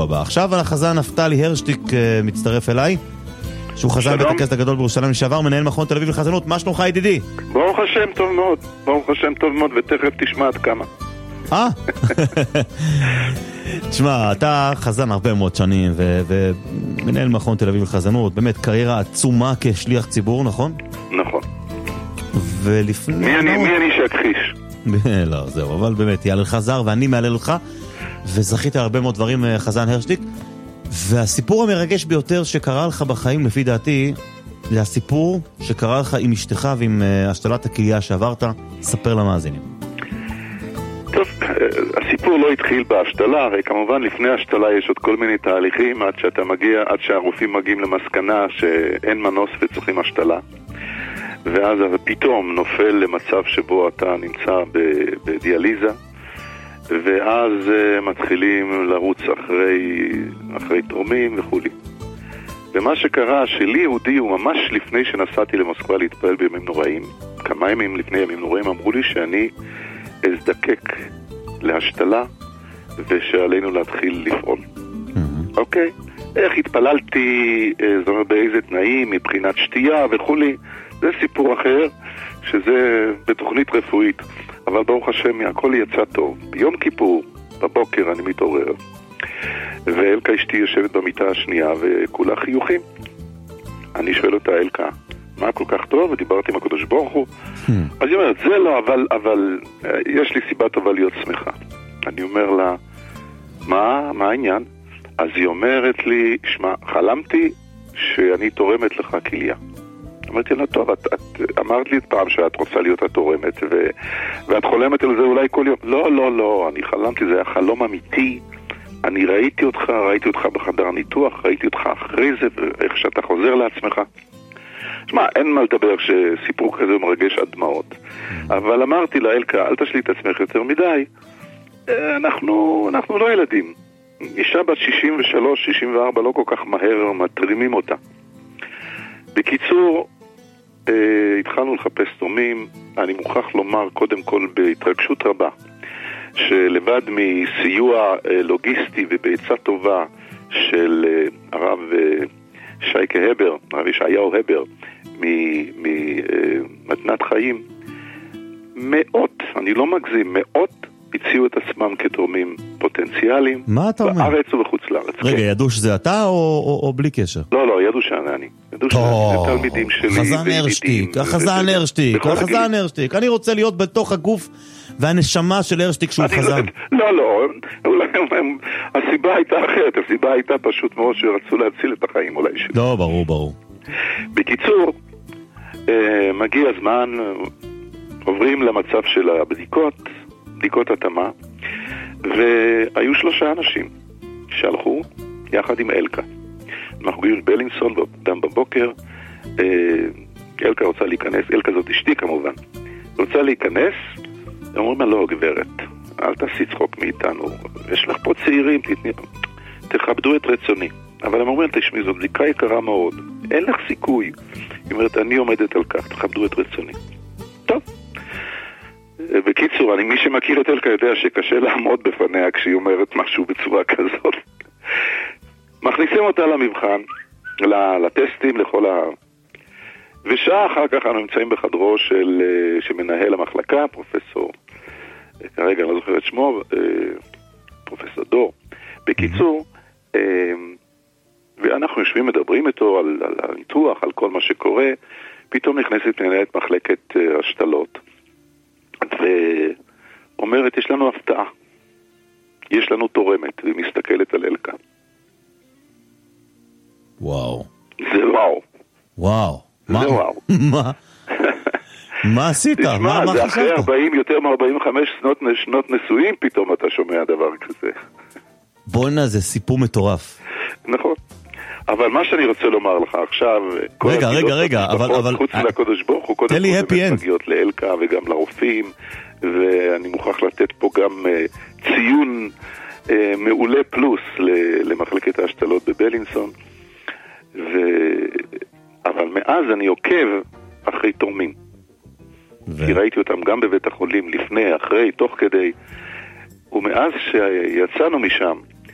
רבה. עכשיו החזן נפתלי הרשטיק מצטרף אליי, שהוא חזן בית הכנסת הגדול בירושלים לשעבר, מנהל מכון תל אביב לחזנות. מה שלומך ידידי? ברוך השם טוב מאוד, ברוך השם טוב מאוד, ותכף תשמע עד כמה. תשמע, אתה חזן הרבה מאוד שנים ומנהל מכון תל אביב לחזנות, באמת קריירה עצומה כשליח ציבור, נכון? נכון. ולפני... מי אני שהכחיש? לא, זהו, אבל באמת, יעלה לך זר ואני מעלה לך, וזכית הרבה מאוד דברים, חזן הרשטיק. והסיפור המרגש ביותר שקרה לך בחיים, לפי דעתי, זה הסיפור שקרה לך עם אשתך ועם השתלת הכליה שעברת. ספר למאזינים. טוב, הסיפור לא התחיל בהשתלה, הרי כמובן לפני ההשתלה יש עוד כל מיני תהליכים עד שהרופאים מגיעים למסקנה שאין מנוס וצריכים השתלה. ואז פתאום נופל למצב שבו אתה נמצא בדיאליזה, ואז מתחילים לרוץ אחרי תורמים וכו'. ומה שקרה, שלי יהודי הוא ממש לפני שנסעתי למוסקבה להתפעל בימים נוראים, כמה ימים לפני ימים נוראים, אמרו לי שאני אזדקק להשתלה ושעלינו להתחיל לפעול. אוקיי? איך התפללתי, זאת אומרת באיזה תנאים, מבחינת שתייה וכו'. זה סיפור אחר, שזה בתוכנית רפואית. אבל ברוך השם, הכל יצא טוב. ביום כיפור, בבוקר אני מתעורר, ואלקה אשתי יושבת במיטה השנייה, וכולה חיוכים. אני שואל אותה, אלקה, מה כל כך טוב? ודיברתי עם הקדוש ברוך הוא. אז היא אומרת, זה לא, אבל יש לי סיבה טובה להיות שמחה. אני אומר לה, מה העניין? אז היא אומרת לי, שמע, חלמתי שאני תורמת לך כליה. אמרתי לה, טוב, את אמרת לי פעם שאת רוצה להיות התורמת, ואת חולמת על זה אולי כל יום. לא, אני חלמתי, זה היה חלום אמיתי. אני ראיתי אותך בחדר ניתוח, ראיתי אותך אחרי זה, ואיך שאתה חוזר לעצמך. שמע, אין מה לדבר שסיפור כזה מרגש עד דמעות. אבל אמרתי לה, אלקה, אל תשלי את עצמך יותר מדי. אנחנו לא ילדים. אישה בת 63, 64, לא כל כך מהר מתרימים אותה. בקיצור, התחלנו לחפש תורמים. אני מוכרח לומר קודם כל בהתרגשות רבה, שלבד מסיוע לוגיסטי ובעצה טובה של הרב שייקה הבר, הרב ישעיהו הבר, ממתנת חיים, מאות, אני לא מגזים, מאות הציעו את עצמם כתורמים פוטנציאליים. מה אתה אומר? בארץ ובחוץ לארץ. רגע, ידעו שזה אתה או בלי קשר? לא, ידעו שאני. ידעו שאני, זה תלמידים שלי. חזן הרשטיק. אני רוצה להיות בתוך הגוף והנשמה של הרשטיק שהוא חזן. לא, הסיבה הייתה אחרת, הסיבה הייתה פשוט מאוד שרצו להציל את החיים אולי שלי. לא, ברור. בקיצור, מגיע הזמן, עוברים למצב של בדיקות התאמה, והיו 3 אנשים שהלכו יחד עם אלקה. אנחנו גילים בלינסון גם בבוקר, אלקה רוצה להיכנס, אלקה זאת אשתי כמובן, רוצה להיכנס, אומרים לה, לא גברת, אל תעשי צחוק מאיתנו, יש לך פה צעירים, תכבדו את רצוני. אבל הם אומרים, תשמעי, זו בדיקה יקרה מאוד, אין לך סיכוי. היא אומרת, אני עומדת על כך, תכבדו את רצוני. טוב. בקיצור, מי שמכיר את אלקה יודע שקשה לעמוד בפניה כשהיא אומרת משהו בצורה כזאת. מכניסים אותה למבחן, לטסטים, ושעה אחר כך אנחנו נמצאים בחדרו של מנהל המחלקה, פרופסור, כרגע אני לא זוכר את שמו, פרופסור דור. בקיצור, ואנחנו יושבים, מדברים איתו על הניתוח, על כל מה שקורה, פתאום נכנסת מנהלת מחלקת השתלות, ואומרת, יש לנו הפתעה, יש לנו תורמת, והיא מסתכלת על אלקה. וואו. זה וואו. וואו. זה וואו. מה עשית? תשמע, זה אחרי 40, יותר מ-45 שנות נשואים, פתאום אתה שומע דבר כזה. בוא'נה, זה סיפור מטורף. נכון. אבל מה שאני רוצה לומר לך עכשיו, רגע, אבל חוץ מהקדוש ברוך הוא, קודם כל זה מגיעות לאלקה וגם לרופאים, ואני מוכרח לתת פה גם ציון מעולה פלוס למחלקת ההשתלות בבלינסון, אבל מאז אני עוקב אחרי תורמים, כי ראיתי אותם גם בבית החולים, לפני, אחרי, תוך כדי, ומאז שיצאנו משם,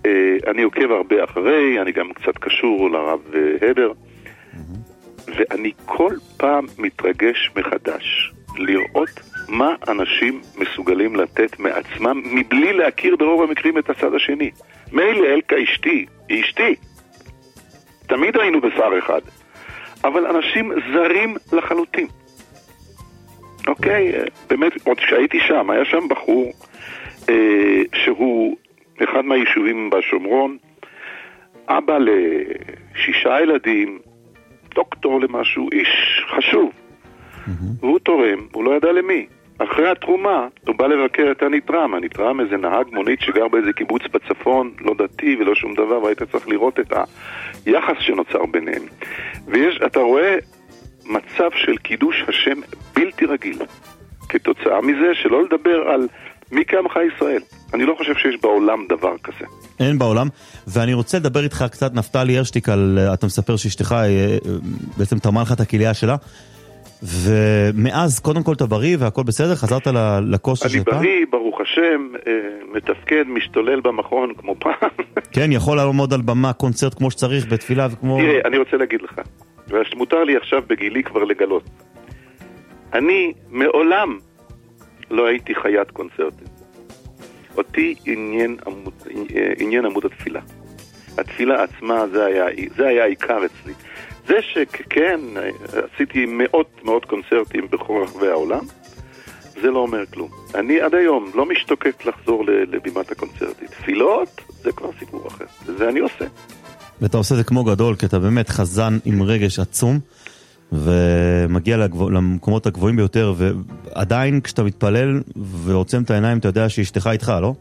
אני עוקב הרבה אחרי, אני גם קצת קשור לרב הדר, ואני כל פעם מתרגש מחדש לראות מה אנשים מסוגלים לתת מעצמם מבלי להכיר ברוב המקרים את הצד השני. מילא אלכה אשתי, היא אשתי. תמיד היינו בשר אחד. אבל אנשים זרים לחלוטין. אוקיי, באמת, עוד שהייתי שם, היה שם בחור שהוא אחד מהיישובים בשומרון, אבא ל6 ילדים, דוקטור למשהו, איש חשוב. והוא תורם, הוא לא ידע למי. אחרי התרומה, הוא בא לבקר את הנתרם. הנתרם איזה נהג מונית שגר באיזה קיבוץ בצפון, לא דתי ולא שום דבר, והיית צריך לראות את היחס שנוצר ביניהם. אתה רואה מצב של קידוש השם בלתי רגיל. כתוצאה מזה שלא לדבר על מי כעמך ישראל. אני לא חושב שיש בעולם דבר כזה. אין בעולם, ואני רוצה לדבר איתך קצת, נפתלי הרשטיק, אתה מספר שאשתך בעצם תרמה לך את הכליה שלה, ומאז קודם כל אתה בריא והכל בסדר, חזרת לכושר שאתה? אני בריא, ברוך השם, מתפקד, משתולל במכון כמו פעם. כן, יכול לעמוד על במה, קונצרט כמו שצריך, בתפילה וכמו... תראה, אני רוצה להגיד לך, ומותר לי עכשיו בגילי כבר לגלות, אני מעולם לא הייתי חיית קונצרטים. אותי עניין עמוד התפילה. התפילה עצמה, זה היה העיקר אצלי. זה שכן, עשיתי מאות קונצרטים בכל רחבי העולם, זה לא אומר כלום. אני עד היום לא משתוקק לחזור לבימת הקונצרטית. תפילות, זה כבר סיפור אחר. וזה אני עושה. ואתה עושה זה כמו גדול, כי אתה באמת חזן עם רגש עצום, ומגיע למקומות הגבוהים ביותר, ועדיין כשאתה מתפלל ועוצם את העיניים, אתה יודע שאשתך איתך, לא?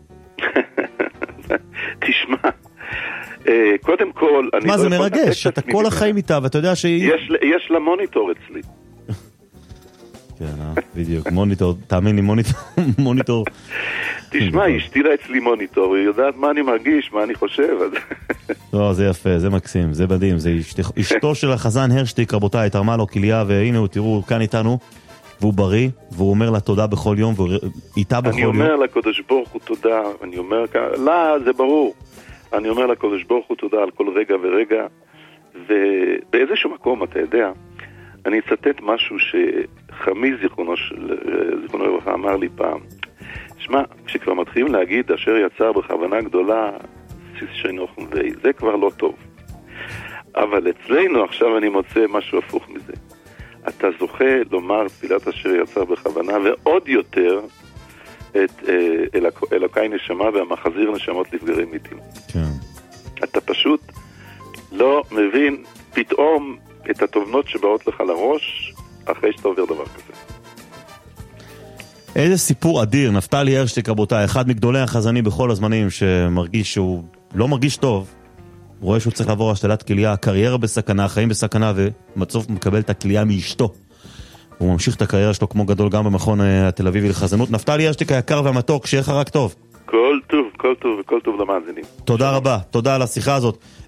תשמע, קודם כל... מה זה מרגש? אתה כל החיים איתה, ואתה יודע שהיא... יש לה מוניטור אצלי. כן, בדיוק, מוניטור, תאמין לי, מוניטור. תשמע, אשתי לה אצלי מוניטור, היא יודעת מה אני מרגיש, מה אני חושב. לא, זה יפה, זה מקסים, זה מדהים, זה אשתו של החזן הרשטיק, רבותיי, תרמה לו כליה, והנה הוא, תראו, כאן איתנו, והוא בריא, והוא אומר לה תודה בכל יום, והוא איתה בכל יום. אני אומר לקדוש ברוך הוא תודה, אני אומר, לא, זה ברור. אני אומר לקדוש ברוך הוא תודה על כל רגע ורגע, ובאיזשהו מקום, אתה יודע, אני אצטט משהו שחמי זיכרונו לברכה אמר לי פעם. שמע, כשכבר מתחילים להגיד אשר יצר בכוונה גדולה, סיס שינוך מווי, זה כבר לא טוב. אבל אצלנו עכשיו אני מוצא משהו הפוך מזה. אתה זוכה לומר תפילת אשר יצר בכוונה, ועוד יותר את אלוקי נשמה והמחזיר נשמות לפגרים מתים. כן. אתה פשוט לא מבין פתאום את התובנות שבאות לך לראש אחרי שאתה עובר דבר כזה. איזה סיפור אדיר, נפתלי הרשטיק, רבותיי, אחד מגדולי החזנים בכל הזמנים, שמרגיש שהוא לא מרגיש טוב, רואה שהוא צריך לעבור השתלת כליה, קריירה בסכנה, חיים בסכנה, ובסוף מקבל את הכליה מאשתו. הוא ממשיך את הקריירה שלו כמו גדול גם במכון התל אביבי לחזנות. נפתלי הרשטיק היקר והמתוק, שיהיה לך רק טוב. כל טוב וכל טוב למאזינים. תודה רבה, תודה על השיחה הזאת.